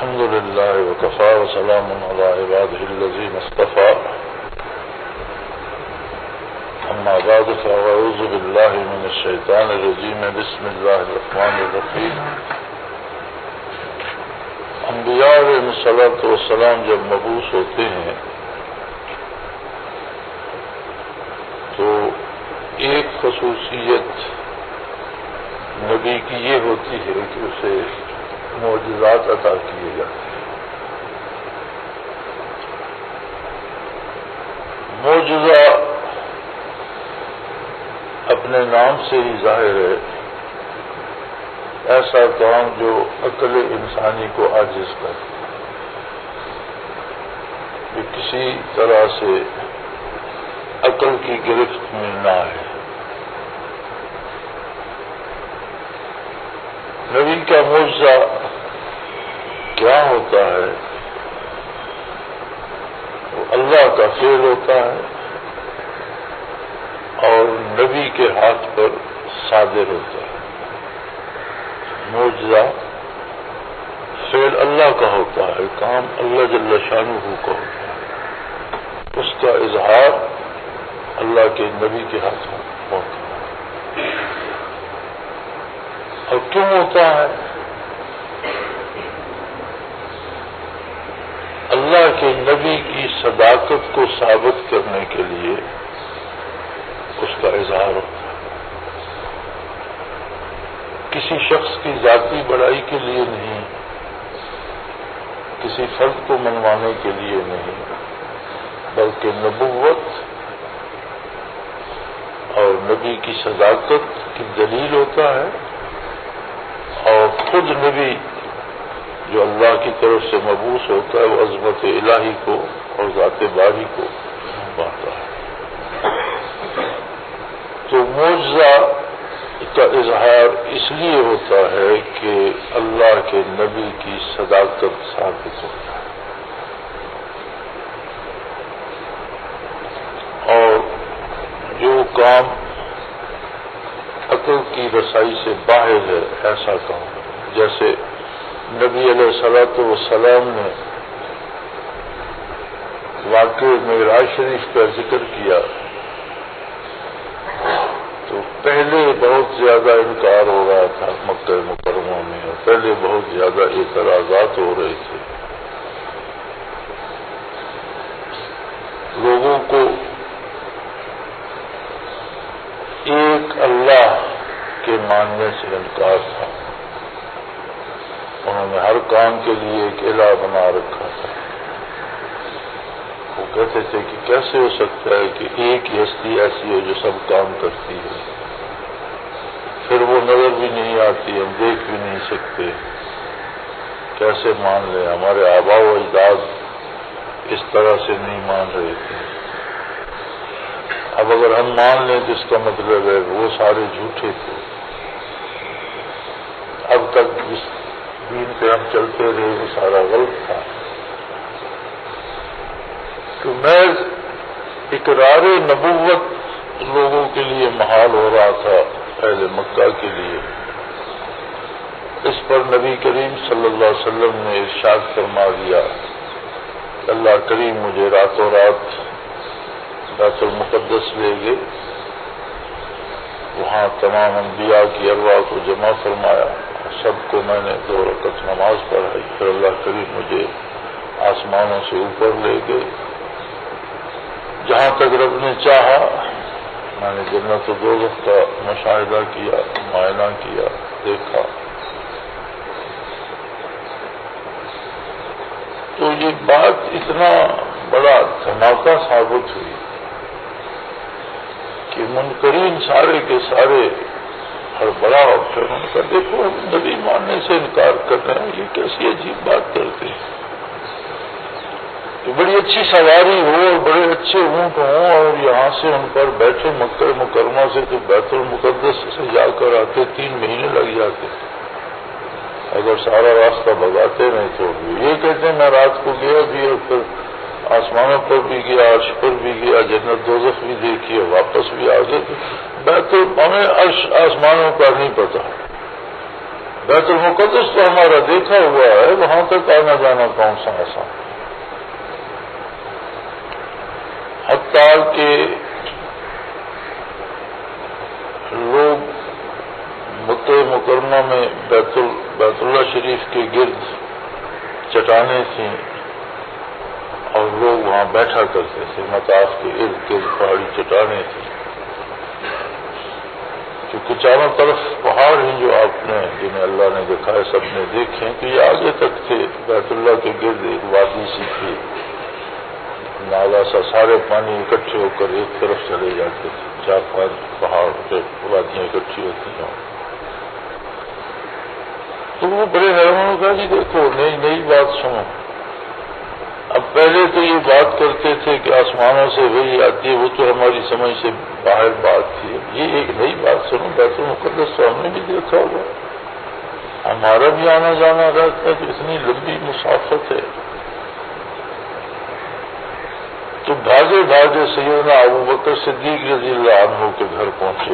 الحمد لله وكفى وسلام على عباده الذين اصطفى أما بعد فأعوذ بالله من الشيطان الرجيم بسم الله الرحمن الرحيم انبیاء علیہ الصلوۃ والسلام جب مبعوث ہوتے ہیں تو ایک خصوصیت نبی کی یہ ہوتی ہے کہ اسے معجزات عطا کیے جاتے ہیں۔ معجزہ اپنے نام سے ہی ظاہر ہے، ایسا کام جو عقل انسانی کو عاجز کرے، جو کسی طرح سے عقل کی گرفت میں نہ آئے۔ نبی کا معجزہ کیا ہوتا ہے؟ وہ اللہ کا فعل ہوتا ہے اور نبی کے ہاتھ پر صادر ہوتا ہے۔ معجزہ فعل اللہ کا ہوتا ہے، کام اللہ جل شانہ کا ہوتا ہے، اس کا اظہار اللہ کے نبی کے ہاتھوں ہوتا ہے۔ اور کیوں ہوتا ہے؟ اللہ کے نبی کی صداقت کو ثابت کرنے کے لیے اس کا اظہار ہوتا ہے، کسی شخص کی ذاتی بڑائی کے لیے نہیں، کسی فرد کو منوانے کے لیے نہیں، بلکہ نبوت اور نبی کی صداقت کی دلیل ہوتا ہے، اور خود نبی جو اللہ کی طرف سے مبعوث ہوتا ہے وہ عظمت الہی کو اور ذات باری کو پاتا ہے۔ تو معجزہ کا اظہار اس لیے ہوتا ہے کہ اللہ کے نبی کی صداقت ثابت ہوتا ہے، اور جو کام عقل کی رسائی سے باہر ہے ایسا کام، جیسے نبی علیہ الصلوۃ والسلام نے واقع معراج شریف کا ذکر کیا تو پہلے بہت زیادہ انکار ہو رہا تھا مکہ مکرمہ میں، اور پہلے بہت زیادہ اعتراضات ہو رہے تھے۔ لوگوں کو ایک اللہ کے ماننے سے انکار تھا، انہوں نے ہر کام کے لیے ایک الہ بنا رکھا تھا۔ وہ کہتے تھے کہ کیسے ہو سکتا ہے کہ ایک ہی ہستی ایسی ہو جو سب کام کرتی ہے، پھر وہ نظر بھی نہیں آتی، ہم دیکھ بھی نہیں سکتے، کیسے مان لیں؟ ہمارے آباء و اجداد اس طرح سے نہیں مان رہے تھے، اب اگر ہم مان لیں تو اس کا مطلب ہے وہ سارے جھوٹے تھے، اب تک جس دین پہ ہم چلتے رہے وہ سارا غلط تھا۔ تو محض اقرار نبوت لوگوں کے لیے محال ہو رہا تھا، اہل مکہ کے لیے۔ اس پر نبی کریم صلی اللہ علیہ وسلم نے ارشاد فرما دیا کہ اللہ کریم مجھے راتوں رات بیت المقدس لے گئے، وہاں تمام انبیاء کی ارواح کو جمع فرمایا، سب کو میں نے 2 رکعت نماز پڑھائی، پھر اللہ کریم مجھے آسمانوں سے اوپر لے گئے، جہاں تک رب نے چاہا میں نے جنت و دوزخ کا مشاہدہ کیا، معائنہ کیا، دیکھا۔ تو یہ بات اتنا بڑا دھماکہ ثابت ہوئی کہ منکرین سارے کے سارے ہڑبڑا اور پھر ان کا دیکھو نبی ماننے سے انکار کر رہے ہیں، یہ کیسی عجیب بات کرتے ہیں کہ بڑی اچھی سواری ہو اور بڑے اچھے اونٹ ہوں اور یہاں سے ان پر بیٹھے مکہ مکرمہ سے تو بیت المقدس سے جا کر آتے 3 مہینے لگ جاتے، اگر سارا راستہ بگاتے نہیں تو یہ کہتے ہیں میں رات کو گیا بھی اور پھر آسمانوں پر بھی گیا، عرش پر بھی گیا، جنت دوزخ بھی دیکھی اور واپس بھی آ گئے۔ بیت ہمیں عرش آسمانوں کا نہیں پتا، بیت المقدس تو ہمارا دیکھا ہوا ہے، وہاں تک آنا جانا کون سا آسان؟ حتیٰ کہ لوگ مکہ مکرمہ میں بیت اللہ شریف کے گرد چٹانیں تھیں اور لوگ وہاں بیٹھا کرتے تھے، مطاف کے ارد گرد پہاڑی چٹانیں تھیں، کیونکہ چاروں طرف پہاڑ ہیں جو آپ نے جنہیں اللہ نے دکھائے سب نے دیکھے کہ یہ آگے تک تھے۔ بیت اللہ کے گرد ایک وادی سی تھی، نالا سا، سارے پانی اکٹھے ہو کر ایک طرف چلے جاتے تھے، 4-5 پہاڑ وادیاں اکٹھی ہوتی ہیں۔ تو وہ بڑے حیران کا جی دیکھو نئی بات سنو۔ اب پہلے تو یہ بات کرتے تھے کہ آسمانوں سے وہی آتی ہے، وہ تو ہماری سمجھ سے باہر بات تھی۔ یہ ایک نئی بات سنو، بیت المقدس تو ہم نے بھی دیکھا ہوگا، ہمارا بھی آنا جانا رہتا ہے، تو اتنی لمبی مسافت ہے۔ تو بھاگے بھاگے سیدنا ابوبکر صدیق رضی اللہ عنہ کے گھر پہنچے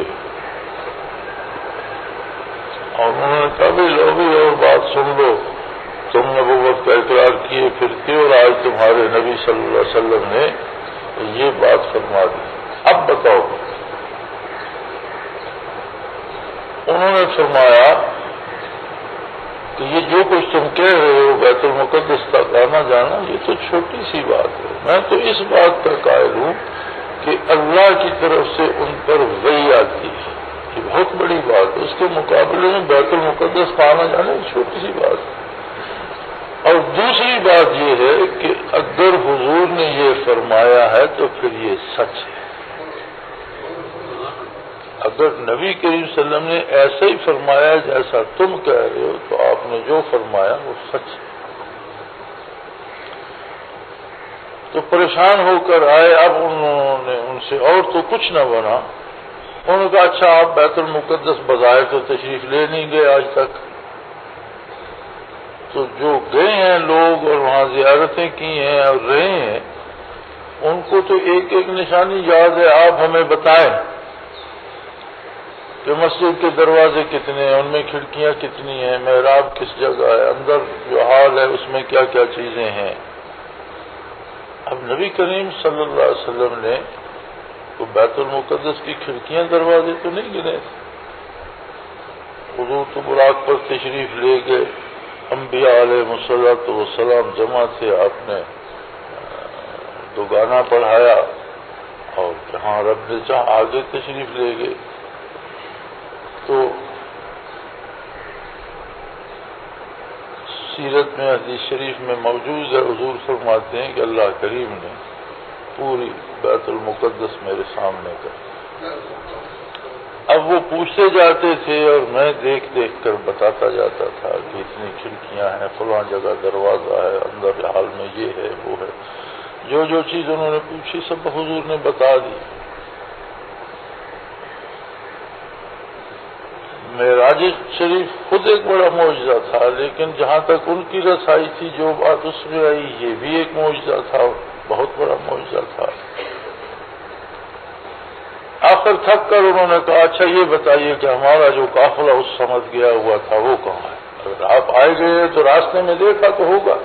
اور انہوں نے کہا بھی لو بھی اور بات سن لو، تم نبوت کا اقرار کیے پھرتے اور آج تمہارے نبی صلی اللہ علیہ وسلم نے یہ بات فرما دی، اب بتاؤ۔ انہوں نے فرمایا کہ یہ جو کچھ تم کہہ رہے ہو بیت المقدس تک آنا جانا، یہ تو چھوٹی سی بات ہے، میں تو اس بات کا قائل ہوں کہ اللہ کی طرف سے ان پر وحی آتی ہے، یہ بہت بڑی بات ہے، اس کے مقابلے میں بیت المقدس کا آنا جانا ایک چھوٹی سی بات ہے۔ اور دوسری بات یہ ہے کہ اگر حضور نے یہ فرمایا ہے تو پھر یہ سچ ہے، اگر نبی کریم صلی اللہ علیہ وسلم نے ایسا ہی فرمایا جیسا تم کہہ رہے ہو تو آپ نے جو فرمایا وہ سچ ہے۔ تو پریشان ہو کر آئے، اب انہوں نے ان سے اور تو کچھ نہ بنا، انہوں نے کہا اچھا آپ بیت المقدس بظاہر تو تشریف لے نہیں گئے آج تک، تو جو گئے ہیں لوگ اور وہاں زیارتیں کی ہیں اور رہے ہیں ان کو تو ایک ایک نشانی یاد ہے، آپ ہمیں بتائیں کہ مسجد کے دروازے کتنے ہیں، ان میں کھڑکیاں کتنی ہیں، محراب کس جگہ ہے، اندر جو حال ہے اس میں کیا کیا چیزیں ہیں۔ اب نبی کریم صلی اللہ علیہ وسلم نے تو بیت المقدس کی کھڑکیاں دروازے تو نہیں گنے تھے، حضور تو براق پر تشریف لے گئے، انبیاء علیہ الصلوۃ والسلام جمع تھے، آپ نے دوگانہ پڑھایا اور جہاں رب نے چاہ آگے تشریف لے گئے۔ تو سیرت میں حدیث شریف میں موجود ہے، حضور فرماتے ہیں کہ اللہ کریم نے پوری بیت المقدس میرے سامنے کر، اب وہ پوچھتے جاتے تھے اور میں دیکھ دیکھ کر بتاتا جاتا تھا کہ اتنی کھڑکیاں ہیں، فلاں جگہ دروازہ ہے، اندر حال میں یہ ہے وہ ہے، جو چیز انہوں نے پوچھی سب حضور نے بتا دی۔ معراج شریف خود ایک بڑا معجزہ تھا، لیکن جہاں تک ان کی رسائی تھی جو بات اس میں آئی یہ بھی ایک معجزہ تھا، بہت بڑا معجزہ تھا۔ آخر تھک کر انہوں نے کہا اچھا یہ بتائیے کہ ہمارا جو قافلہ اس سمجھ گیا ہوا تھا وہ کہاں ہے؟ اگر آپ آئے گئے تو راستے میں دیکھا تو ہوگا۔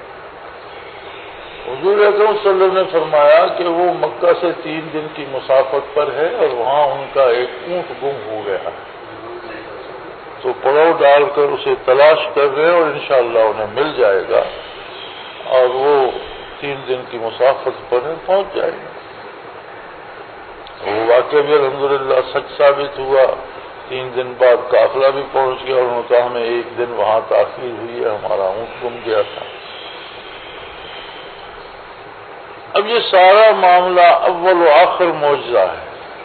حضور اکرم صلی اللہ علیہ وسلم نے فرمایا کہ وہ مکہ سے 3 دن کی مسافت پر ہے اور وہاں ان کا ایک اونٹ گم ہو گیا ہے، تو پڑاؤ ڈال کر اسے تلاش کر رہے ہیں اور انشاءاللہ انہیں مل جائے گا اور وہ 3 دن کی مسافت پر ہے، پہنچ جائے گا۔ وہ واقعہ بھی الحمدللہ سچ ثابت ہوا، 3 دن بعد قافلہ بھی پہنچ گیا اور انہوں نے کہا ہمیں 1 دن وہاں تاخیر ہوئی ہے، ہمارا اونٹ گم گیا تھا۔ اب یہ سارا معاملہ اول و آخر معجزہ ہے،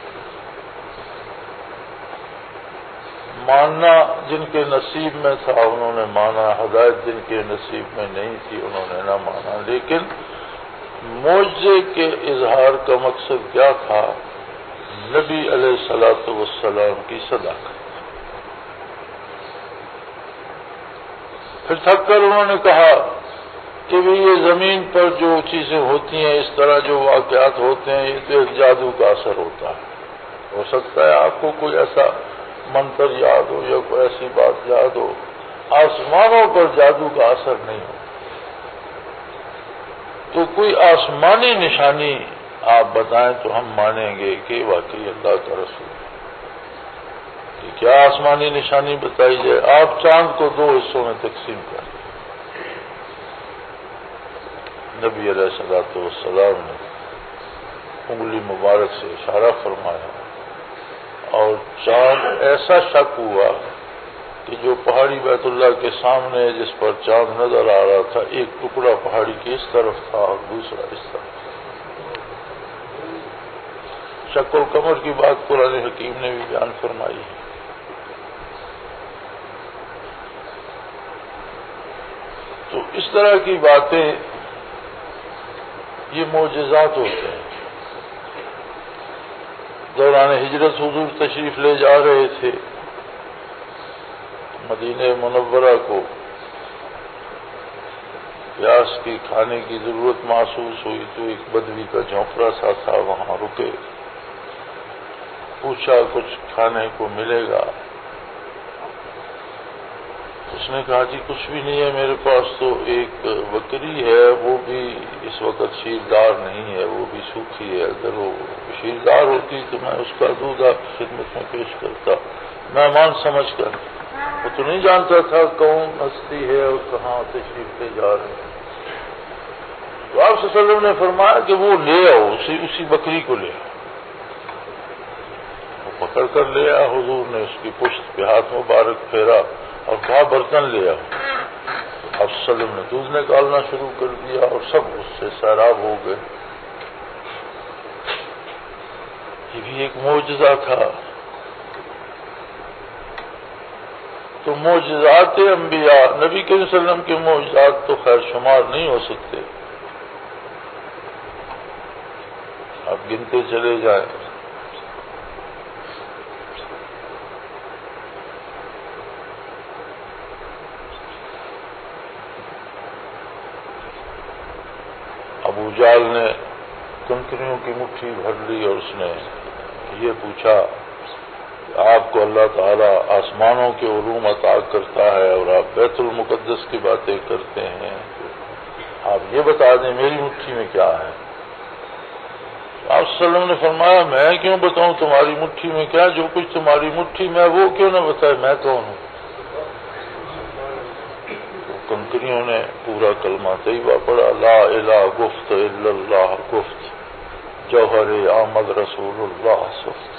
ماننا جن کے نصیب میں تھا انہوں نے مانا، ہدایت جن کے نصیب میں نہیں تھی انہوں نے نہ مانا، لیکن معجزے کے اظہار کا مقصد کیا تھا؟ نبی علیہ الصلوۃ والسلام کی صداقت۔ پھر تھک کر انہوں نے کہا کہ بھی یہ زمین پر جو چیزیں ہوتی ہیں، اس طرح جو واقعات ہوتے ہیں، یہ تو ایک جادو کا اثر ہوتا ہے، ہو سکتا ہے آپ کو کوئی ایسا منتر یاد ہو یا کوئی ایسی بات یاد ہو آسمانوں پر جادو کا اثر نہیں ہو تو کوئی آسمانی نشانی آپ بتائیں تو ہم مانیں گے کہ واقعی اللہ کا رسول ہے۔ کہ کیا آسمانی نشانی بتائی جائے؟ آپ چاند کو 2 حصوں میں تقسیم کریں۔ نبی علیہ الصلوۃ والسلام نے انگلی مبارک سے اشارہ فرمایا اور چاند ایسا شک ہوا کہ جو پہاڑی بیت اللہ کے سامنے جس پر چاند نظر آ رہا تھا، ایک ٹکڑا پہاڑی کی اس طرف تھا اور دوسرا اس طرف۔ شک القمر کی بات قرآن حکیم نے بھی بیان فرمائی ہے۔ تو اس طرح کی باتیں یہ معجزات ہوتے ہیں۔ دوران ہجرت حضور تشریف لے جا رہے تھے مدینہ منورہ کو، پیاس کی کھانے کی ضرورت محسوس ہوئی تو ایک بدوی کا جھونپڑا سا تھا، وہاں رکے، پوچھا کچھ کھانے کو ملے گا؟ اس نے کہا جی کچھ بھی نہیں ہے میرے پاس، تو ایک بکری ہے، وہ بھی اس وقت شیردار نہیں ہے، وہ بھی سوکھی ہے، اگر وہ شیردار ہوتی تو میں اس کا دودھ آپ کی خدمت میں پیش کرتا، مہمان سمجھ کر۔ وہ تو نہیں جانتا تھا کون ہستی ہے اور کہاں تشریف لے جا رہے ہیں۔ تو آپ صلی اللہ علیہ وسلم نے فرمایا کہ وہ لے آؤ، اسی بکری کو لے آؤ۔ وہ پکڑ کر لے آیا، حضور نے اس کی پشت پہ ہاتھ مبارک پھیرا اور کہا برتن لے آؤ۔ اب صلی اللہ علیہ وسلم نے دودھ نکالنا شروع کر دیا اور سب اس سے سیراب ہو گئے۔ یہ بھی ایک معجزہ تھا۔ تو معجزات انبیاء، نبی کریم صلی اللہ علیہ وسلم کے معجزات تو خیر شمار نہیں ہو سکتے، آپ گنتے چلے جائیں۔ ابو جہل نے کنکریوں کی مٹھی بھر لی اور اس نے یہ پوچھا کہ آپ کو اللہ تعالیٰ آسمانوں کے علوم عطا کرتا ہے اور آپ بیت المقدس کی باتیں کرتے ہیں، آپ یہ بتا دیں میری مٹھی میں کیا ہے؟ آپ صلی اللہ علیہ وسلم نے فرمایا میں کیوں بتاؤں تمہاری مٹھی میں کیا؟ جو کچھ تمہاری مٹھی میں وہ کیوں نہ بتائے میں کون ہوں؟ کنکریوں نے پورا کلمہ طیبہ پڑھا، لا الہ گفت الا اللہ گفت، جوہر آمد رسول اللہ صفت۔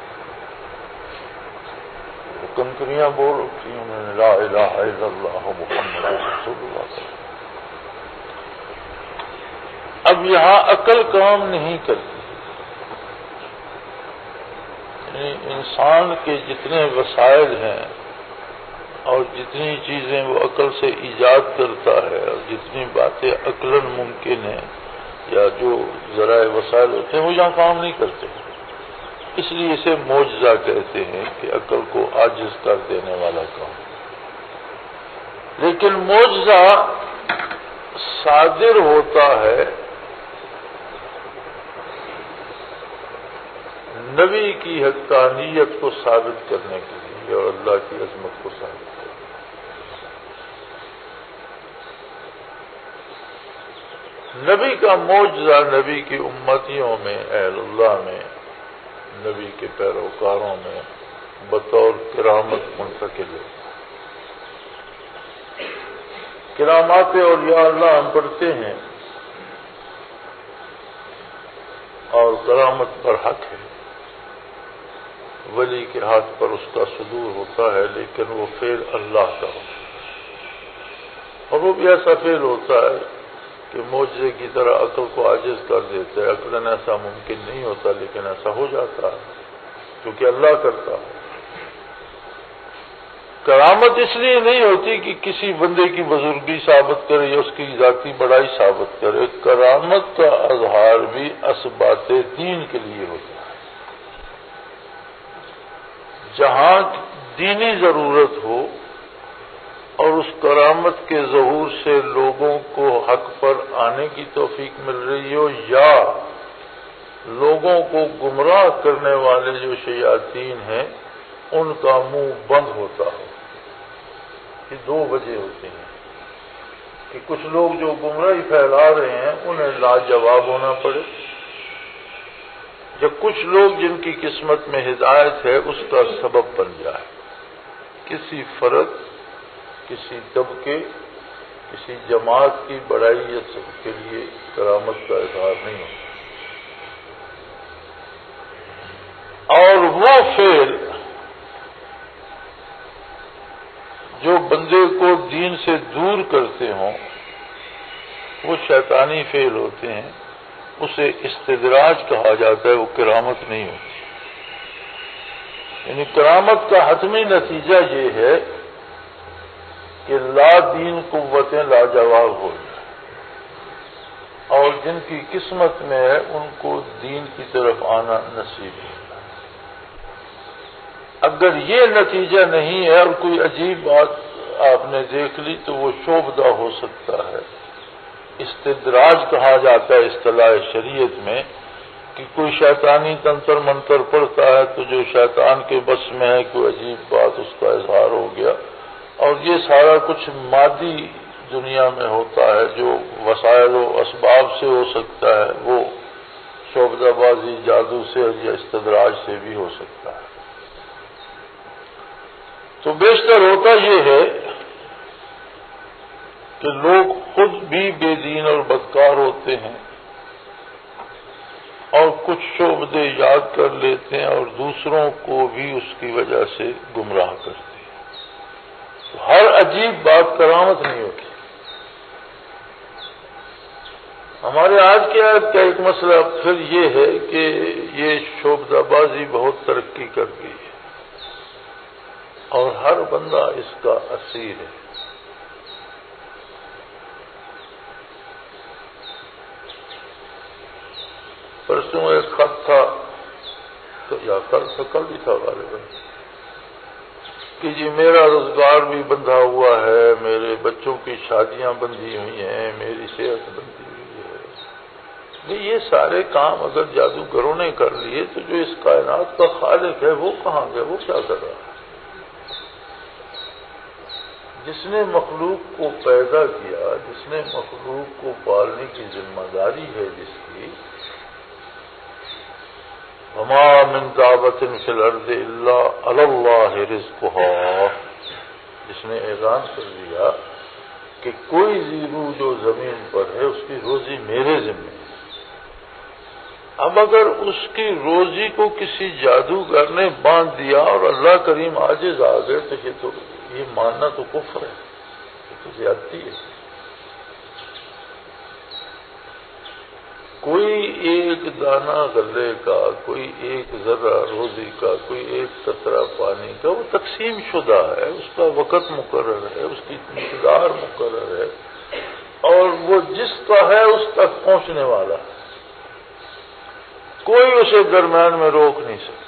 کنکریاں بول اٹھی، انہوں نے لا الہ الا اللہ محمد رسول اللہ۔ اب یہاں عقل کام نہیں کرتی، یعنی انسان کے جتنے وسائل ہیں اور جتنی چیزیں وہ عقل سے ایجاد کرتا ہے اور جتنی باتیں عقلاً ممکن ہیں یا جو ذرائع وسائل ہوتے ہیں وہ یہاں کام نہیں کرتے، اس لیے اسے معجزہ کہتے ہیں کہ عقل کو عاجز کر دینے والا کام۔ لیکن معجزہ صادر ہوتا ہے نبی کی حقانیت کو ثابت کرنے کے لیے اور اللہ کی عظمت کو ثابت کرنے کے لیے۔ نبی کا معجزہ نبی کی امتیوں میں، اہل اللہ میں، نبی کے پیروکاروں میں بطور کرامت منتقل ہے۔ کرامات اولیاء اللہ ہم پڑھتے ہیں اور کرامت پر حق ہے، ولی کے ہاتھ پر اس کا صدور ہوتا ہے، لیکن وہ فعل اللہ کا ہوتا ہے، اور وہ بھی ایسا فعل ہوتا ہے کہ معجزے کی طرح عقل کو عاجز کر دیتا ہے۔ عقلاً ایسا ممکن نہیں ہوتا لیکن ایسا ہو جاتا ہے کیونکہ اللہ کرتا ہے۔ کرامت اس لیے نہیں ہوتی کہ کسی بندے کی بزرگی ثابت کرے یا اس کی ذاتی بڑائی ثابت کرے، کرامت کا اظہار بھی اسبات دین کے لیے ہوتا ہے۔ جہاں دینی ضرورت ہو اور اس کرامت کے ظہور سے لوگوں کو حق پر آنے کی توفیق مل رہی ہو یا لوگوں کو گمراہ کرنے والے جو شیاطین ہیں ان کا منہ بند ہوتا ہو، کی دو وجہ ہوتی ہیں کہ کچھ لوگ جو گمراہی پھیلا رہے ہیں انہیں لاجواب ہونا پڑے، یا کچھ لوگ جن کی قسمت میں ہدایت ہے اس کا سبب بن جائے، کسی فرد، کسی طبقے، کسی جماعت کی بڑائی یا سب کے لیے کرامت کا اظہار نہیں ہوتا۔ اور وہ فعل جو بندے کو دین سے دور کرتے ہوں وہ شیطانی فعل ہوتے ہیں، اسے استدراج کہا جاتا ہے، وہ کرامت نہیں ہوتی۔ یعنی کرامت کا حتمی نتیجہ یہ ہے کہ لا دین قوتیں لاجواب ہو جائیں، اور جن کی قسمت میں ہے ان کو دین کی طرف آنا نصیب ہے۔ اگر یہ نتیجہ نہیں ہے اور کوئی عجیب بات آپ نے دیکھ لی تو وہ شوبدہ ہو سکتا ہے۔ استدراج کہا جاتا ہے اصطلاح شریعت میں کہ کوئی شیطانی تنتر منتر پڑھتا ہے تو جو شیطان کے بس میں ہے کوئی عجیب بات اس کا اظہار ہو گیا، اور یہ سارا کچھ مادی دنیا میں ہوتا ہے جو وسائل و اسباب سے ہو سکتا ہے، وہ شعبدہ بازی جادو سے یا استدراج سے بھی ہو سکتا ہے۔ تو بیشتر ہوتا یہ ہے کہ لوگ خود بھی بے دین اور بدکار ہوتے ہیں اور کچھ شعبدے یاد کر لیتے ہیں اور دوسروں کو بھی اس کی وجہ سے گمراہ کرتے ہیں۔ تو ہر عجیب بات کرامت نہیں ہوتی۔ ہمارے آج کے آج کا ایک مسئلہ پھر یہ ہے کہ یہ شعبدہ بازی بہت ترقی کر گئی ہے اور ہر بندہ اس کا اسیر ہے۔ پرسوں ایک خط تھا یا کل بھی تھا غالباً کہ جی میرا روزگار بھی بندھا ہوا ہے، میرے بچوں کی شادیاں بندھی ہوئی ہیں، میری صحت بندھی ہوئی ہے۔ یہ سارے کام اگر جادوگروں نے کر لیے تو جو اس کائنات کا خالق ہے وہ کہاں گیا، وہ کیا کر رہا ہے؟ جس نے مخلوق کو پیدا کیا، جس نے مخلوق کو پالنے کی ذمہ داری ہے جس کی، وما من دابۃ فی الارض الا علی اللہ رزقها، جس نے اعلان کر دیا کہ کوئی زیرو جو زمین پر ہے اس کی روزی میرے ذمہ ہے۔ اب اگر اس کی روزی کو کسی جادوگر نے باندھ دیا اور اللہ کریم عاجز آ گئے تو یہ ماننا تو کفر ہے، یہ تو زیادتی ہے۔ کوئی ایک دانہ غلے کا، کوئی ایک ذرہ روزی کا، کوئی ایک قطرہ پانی کا وہ تقسیم شدہ ہے، اس کا وقت مقرر ہے، اس کی مقدار مقرر ہے، اور وہ جس کا ہے اس تک پہنچنے والا ہے، کوئی اسے درمیان میں روک نہیں سکتا۔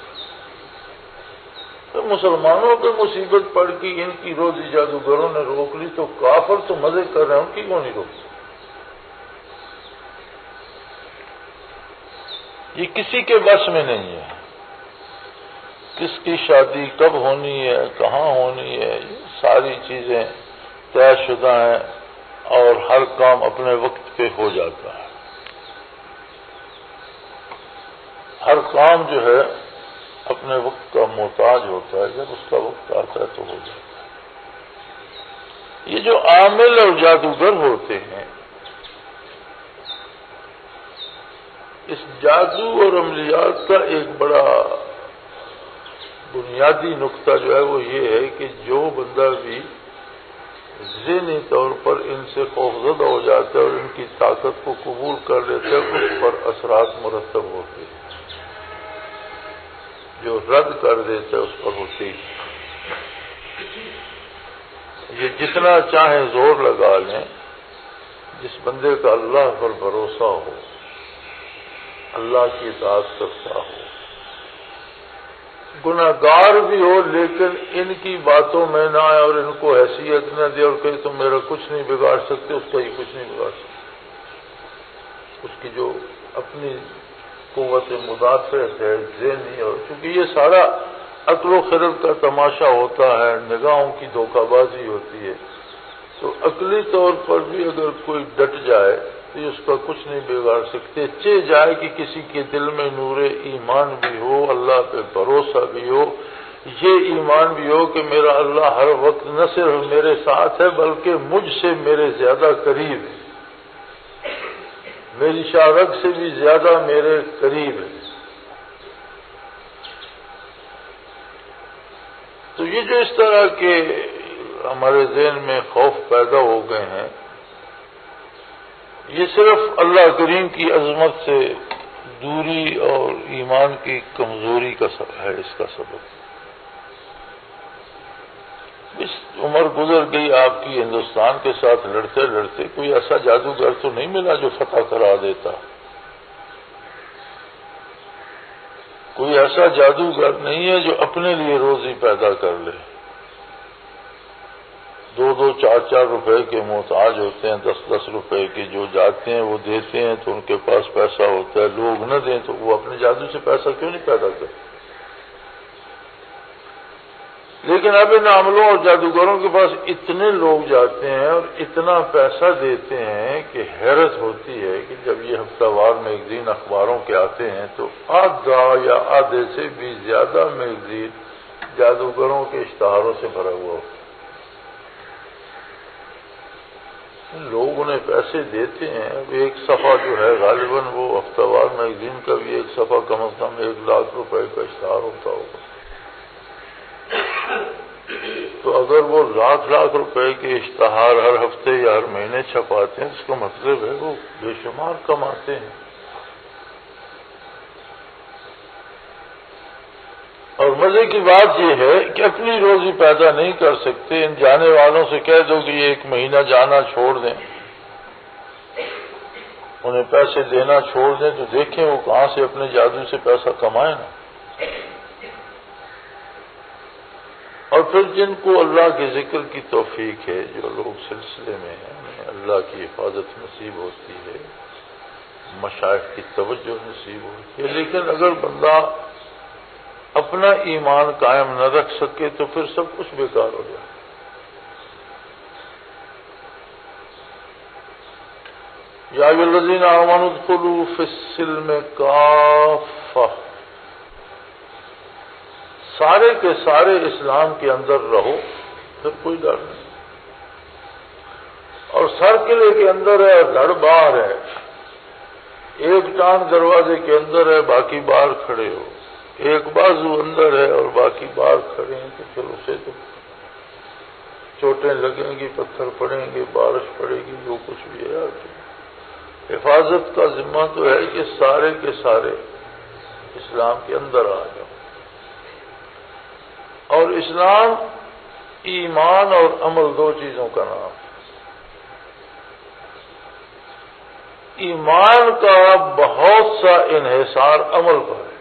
تو مسلمانوں پہ مصیبت پڑ گئی، ان کی روزی جادوگروں نے روک لی تو کافر تو مزے کر رہے ہیں، ان کی کیوں نہیں روکتے؟ یہ کسی کے بس میں نہیں ہے، کس کی شادی کب ہونی ہے، کہاں ہونی ہے، یہ ساری چیزیں طے شدہ ہیں اور ہر کام اپنے وقت پہ ہو جاتا ہے۔ ہر کام جو ہے اپنے وقت کا محتاج ہوتا ہے، جب اس کا وقت آتا ہے تو ہو جاتا ہے۔ یہ جو عامل اور جادوگر ہوتے ہیں، اس جادو اور عملیات کا ایک بڑا بنیادی نقطہ جو ہے وہ یہ ہے کہ جو بندہ بھی ذہنی طور پر ان سے خوفزدہ ہو جاتا ہے اور ان کی طاقت کو قبول کر لیتا ہے اس پر اثرات مرتب ہوتے ہیں، جو رد کر دیتا ہے اس پر ہوتی ہے۔ یہ جتنا چاہیں زور لگا لیں، جس بندے کا اللہ پر بھروسہ ہو، اللہ کی اطاعت کرتا ہو، گناہگار بھی ہو لیکن ان کی باتوں میں نہ آئے اور ان کو حیثیت نہ دے اور کہ تم میرا کچھ نہیں بگاڑ سکتے، اس کا یہ کچھ نہیں بگاڑ سکتے۔ اس کی جو اپنی قوت مدافعت ہے ذہنی، اور چونکہ یہ سارا عقل و خرد کا تماشا ہوتا ہے، نگاہوں کی دھوکہ بازی ہوتی ہے، تو عقلی طور پر بھی اگر کوئی ڈٹ جائے تو اس کا کچھ نہیں بگاڑ سکتے، چہ جائے کہ کسی کے دل میں نور ایمان بھی ہو، اللہ پہ بھروسہ بھی ہو، یہ ایمان بھی ہو کہ میرا اللہ ہر وقت نہ صرف میرے ساتھ ہے بلکہ مجھ سے میرے زیادہ قریب ہے، میری شارک سے بھی زیادہ میرے قریب ہے۔ تو یہ جو اس طرح کے ہمارے ذہن میں خوف پیدا ہو گئے ہیں، یہ صرف اللہ کریم کی عظمت سے دوری اور ایمان کی کمزوری کا ہے اس کا سبب۔ اس عمر گزر گئی آپ کی ہندوستان کے ساتھ لڑتے لڑتے، کوئی ایسا جادوگر تو نہیں ملا جو فتح کرا دیتا، کوئی ایسا جادوگر نہیں ہے جو اپنے لیے روزی پیدا کر لے۔ 2-2 4-4 روپے کے محتاج ہوتے ہیں، 10-10 روپے کے جو جاتے ہیں وہ دیتے ہیں تو ان کے پاس پیسہ ہوتا ہے، لوگ نہ دیں تو وہ اپنے جادو سے پیسہ کیوں نہیں پیدا کرتے؟ لیکن اب ان عاملوں اور جادوگروں کے پاس اتنے لوگ جاتے ہیں اور اتنا پیسہ دیتے ہیں کہ حیرت ہوتی ہے کہ جب یہ ہفتہ وار میگزین اخباروں کے آتے ہیں تو آدھا یا آدھے سے بھی زیادہ میگزین جادوگروں کے اشتہاروں سے بھرا ہوا ہوتا ہے۔ لوگ انہیں پیسے دیتے ہیں، اب ایک صفحہ جو ہے غالباً وہ ہفتہ وار میگزین کا بھی ایک صفحہ کم از کم 1 لاکھ روپے کا اشتہار ہوتا ہوگا، تو اگر وہ لاکھ روپے کے اشتہار ہر ہفتے یا ہر مہینے چھپاتے ہیں اس کا مطلب ہے وہ بے شمار کماتے ہیں۔ اور مزے کی بات یہ ہے کہ اپنی روزی پیدا نہیں کر سکتے، ان جانے والوں سے کہہ دو کہ یہ 1 مہینہ جانا چھوڑ دیں، انہیں پیسے دینا چھوڑ دیں تو دیکھیں وہ کہاں سے اپنے جادو سے پیسہ کمائیں نا۔ اور پھر جن کو اللہ کے ذکر کی توفیق ہے، جو لوگ سلسلے میں ہیں، انہیں اللہ کی حفاظت نصیب ہوتی ہے، مشائخ کی توجہ نصیب ہوتی ہے، لیکن اگر بندہ اپنا ایمان قائم نہ رکھ سکے تو پھر سب کچھ بیکار ہو جائے۔ یا ایھا الذین آمنوا ادخلوا فی السلم کافہ، سارے کے سارے اسلام کے اندر رہو، پھر کوئی ڈر نہیں۔ اور سر قلعے کے اندر ہے، دھڑ باہر ہے، ایک ٹانگ دروازے کے اندر ہے، باقی باہر کھڑے ہو، ایک بازو اندر ہے اور باقی باہر کھڑے ہیں، تو پھر اسے تو چوٹیں لگیں گی، پتھر پڑیں گے، بارش پڑے گی، جو کچھ بھی ہے۔ حفاظت کا ذمہ تو ہے کہ سارے کے سارے اسلام کے اندر آ جاؤ۔ اور اسلام ایمان اور عمل 2 چیزوں کا نام ہے۔ ایمان کا بہت سا انحصار عمل پر ہے۔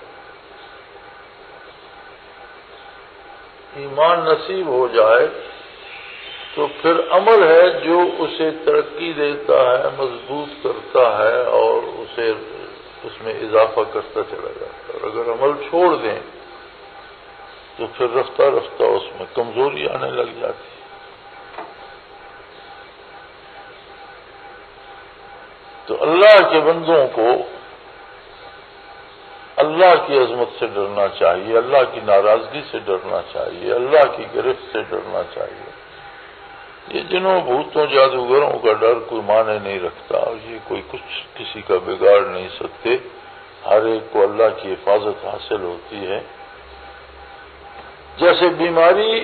ایمان نصیب ہو جائے تو پھر عمل ہے جو اسے ترقی دیتا ہے، مضبوط کرتا ہے اور اسے اس میں اضافہ کرتا چلا جاتا ہے۔ اور اگر عمل چھوڑ دیں تو پھر رفتہ رفتہ اس میں کمزوری آنے لگ جاتی ہے۔ تو اللہ کے بندوں کو اللہ کی عظمت سے ڈرنا چاہیے، اللہ کی ناراضگی سے ڈرنا چاہیے، اللہ کی گرفت سے ڈرنا چاہیے۔ یہ جنوں بھوتوں جادوگروں کا ڈر کوئی معنی نہیں رکھتا، اور یہ کوئی کچھ کسی کا بگاڑ نہیں سکتے، ہر ایک کو اللہ کی حفاظت حاصل ہوتی ہے۔ جیسے بیماری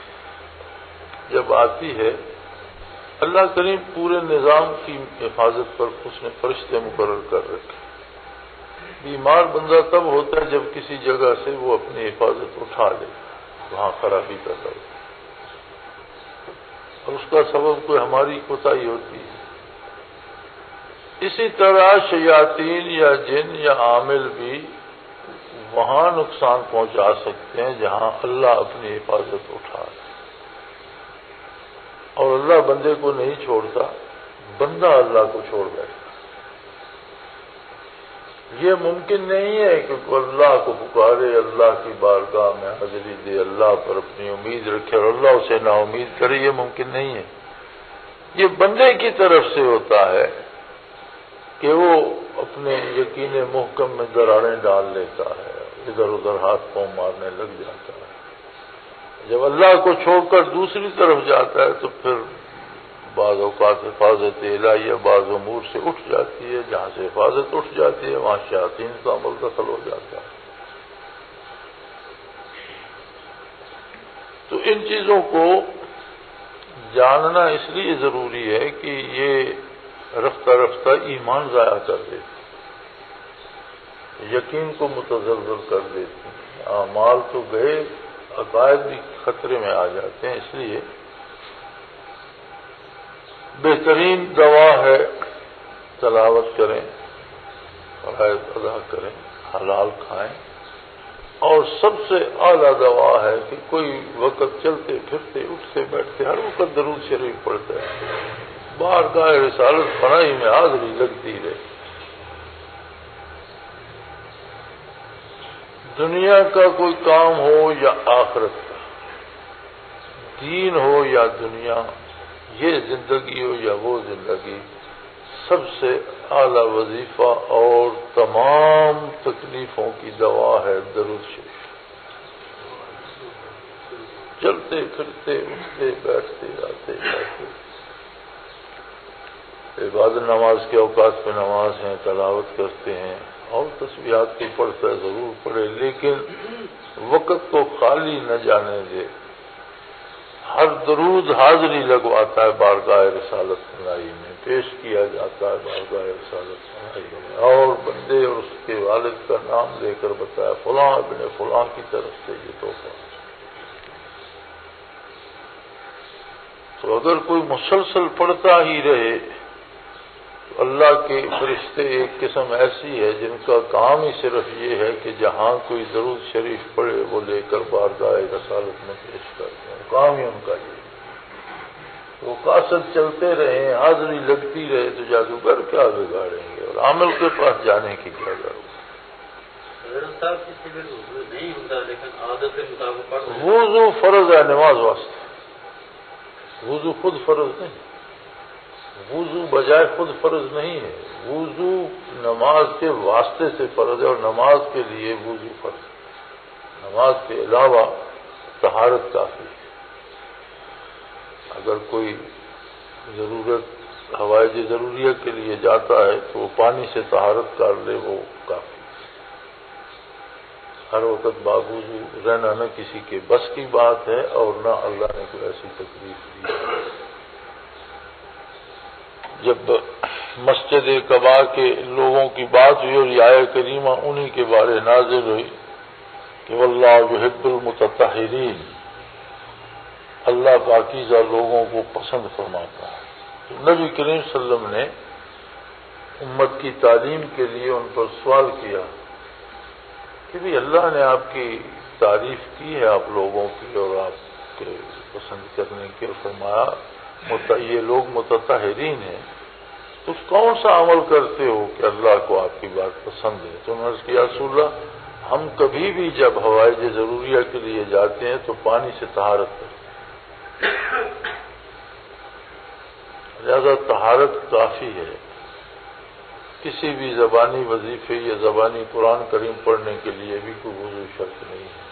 جب آتی ہے، اللہ کریم پورے نظام کی حفاظت پر اس نے فرشتے مقرر کر رکھے۔ بیمار بندہ تب ہوتا ہے جب کسی جگہ سے وہ اپنی حفاظت اٹھا لے، وہاں خرابی پیدا ہوتی ہے، اور اس کا سبب کوئی ہماری کوتاہی ہوتی ہے۔ اسی طرح شیاطین یا جن یا عامل بھی وہاں نقصان پہنچا سکتے ہیں جہاں اللہ اپنی حفاظت اٹھا لے، اور اللہ بندے کو نہیں چھوڑتا، بندہ اللہ کو چھوڑ بیٹھتا۔ یہ ممکن نہیں ہے کہ اللہ کو پکارے، اللہ کی بارگاہ میں حاضری دے، اللہ پر اپنی امید رکھے اور اللہ اسے نا امید کرے، یہ ممکن نہیں ہے۔ یہ بندے کی طرف سے ہوتا ہے کہ وہ اپنے یقین محکم میں دراڑیں ڈال لیتا ہے، ادھر ادھر ہاتھ پاؤں مارنے لگ جاتا ہے۔ جب اللہ کو چھوڑ کر دوسری طرف جاتا ہے تو پھر بعض اوقات حفاظت الہیہ بعض امور سے اٹھ جاتی ہے، جہاں سے حفاظت اٹھ جاتی ہے وہاں شیاطین کا عمل دخل ہو جاتا ہے۔ تو ان چیزوں کو جاننا اس لیے ضروری ہے کہ یہ رفتہ رفتہ ایمان ضائع کر دیتی، یقین کو متزلزل کر دیتی، اعمال تو گئے، عقائد بھی خطرے میں آ جاتے ہیں۔ اس لیے بہترین دوا ہے تلاوت کریں، فرائض ادا کریں، حلال کھائیں، اور سب سے اعلیٰ دوا ہے کہ کوئی وقت چلتے پھرتے اٹھتے بیٹھتے ہر وقت درود شریف پڑھتا ہے، بارگاہ رسالت پناہی میں حاضری لگتی رہے۔ دنیا کا کوئی کام ہو یا آخرت کا، دین ہو یا دنیا، یہ زندگی ہو یا وہ زندگی، سب سے اعلیٰ وظیفہ اور تمام تکلیفوں کی دوا ہے درود شریف۔ چلتے پھرتے اٹھتے بیٹھتے آتے جاتے، عبادت نماز کے اوقات پہ نماز ہیں، تلاوت کرتے ہیں اور تسبیحات کی پڑھتا ہے ضرور پڑھے، لیکن وقت کو خالی نہ جانے دے۔ ہر درود حاضری لگواتا ہے بارگاہ رسالت پناہی میں، پیش کیا جاتا ہے بارگاہ رسالت پناہی میں، اور بندے اور اس کے والد کا نام لے کر بتایا فلاں ابن فلاں کی طرف سے یہ تحفہ۔ تو اگر کوئی مسلسل پڑھتا ہی رہے تو اللہ کے فرشتے ایک قسم ایسی ہے جن کا کام ہی صرف یہ ہے کہ جہاں کوئی درود شریف پڑھے وہ لے کر بارگاہ رسالت میں پیش کرتے ہیں، کام ہی ان کا یہ ہے۔ وہ قاصد چلتے رہے، حاضری لگتی رہے تو جادوگر کیا بگاڑیں گے، اور عامل کے پاس جانے کی کیا ضرورت۔ وضو فرض ہے نماز واسطے، وضو خود فرض نہیں، وضو بجائے خود فرض نہیں ہے، وضو نماز کے واسطے سے فرض ہے، اور نماز کے لیے وضو فرض ہے، نماز کے علاوہ طہارت کافی ہے۔ اگر کوئی ضرورت حوائج ضروریہ کے لیے جاتا ہے تو وہ پانی سے طہارت کر لے، وہ کافی ہے۔ ہر وقت باوضو رہنا نہ کسی کے بس کی بات ہے، اور نہ اللہ نے کوئی ایسی تکلیف دی ہے۔ جب مسجد قباء کے لوگوں کی بات ہوئی اور یہ آیت کریمہ انہی کے بارے نازل ہوئی کہ واللہ یحب المتطہرین، اللہ پاکیزہ لوگوں کو پسند فرماتا ہے، تو نبی کریم صلی اللہ علیہ وسلم نے امت کی تعلیم کے لیے ان پر سوال کیا کہ بھی اللہ نے آپ کی تعریف کی ہے آپ لوگوں کی اور آپ کے پسند کرنے کی، اور فرمایا یہ لوگ متطہرین ہیں، تو کون سا عمل کرتے ہو کہ اللہ کو آپ کی بات پسند ہے؟ تو انہوں نے کیا رسول اللہ، ہم کبھی بھی جب حوائج ضروریہ کے لیے جاتے ہیں تو پانی سے طہارت کرتے ہیں، لہذا طہارت کافی ہے۔ کسی بھی زبانی وظیفے یا زبانی قرآن کریم پڑھنے کے لیے بھی کوئی وضو شرط نہیں ہے۔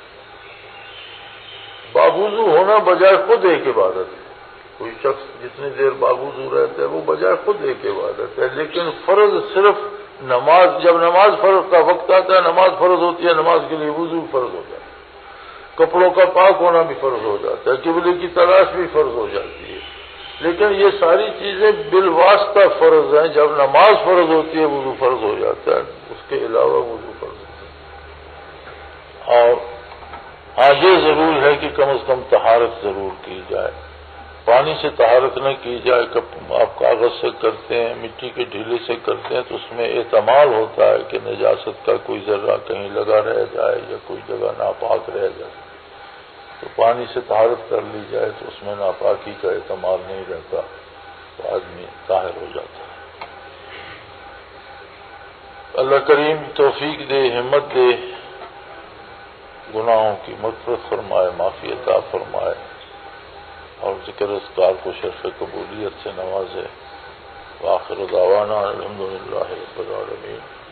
باوضو ہونا بجائے خود ایک عبادت ہے، کوئی شخص جتنی دیر باوضو رہتا ہے وہ بجائے خود ایک عبادت ہے، لیکن فرض صرف نماز، جب نماز فرض کا وقت آتا ہے نماز فرض ہوتی ہے، نماز کے لیے وضو فرض ہو جاتا ہے، کپڑوں کا پاک ہونا بھی فرض ہو جاتا ہے، قبلے کی تلاش بھی فرض ہو جاتی ہے، لیکن یہ ساری چیزیں بالواسطہ فرض ہیں۔ جب نماز فرض ہوتی ہے وضو فرض ہو جاتا ہے، اس کے علاوہ وضو فرض ہوتا ہے۔ اور ہاں یہ ضرور ہے کہ کم از کم طہارت ضرور کی جائے، پانی سے طہارت نہ کی جائے، آپ کاغذ سے کرتے ہیں، مٹی کے ڈھیلے سے کرتے ہیں تو اس میں احتمال ہوتا ہے کہ نجاست کا کوئی ذرہ کہیں لگا رہ جائے یا کوئی جگہ ناپاک رہ جائے، تو پانی سے طہارت کر لی جائے تو اس میں ناپاکی کا احتمال نہیں رہتا، تو آدمی طاہر ہو جاتا ہے۔ اللہ کریم توفیق دے، ہمت دے، گناہوں کی مغفرت فرمائے، معافی عطا فرمائے اور ذکر اذکار کو شرف قبولیت سے نوازے۔ وآخر دعوانا الحمدللہ رب العالمین۔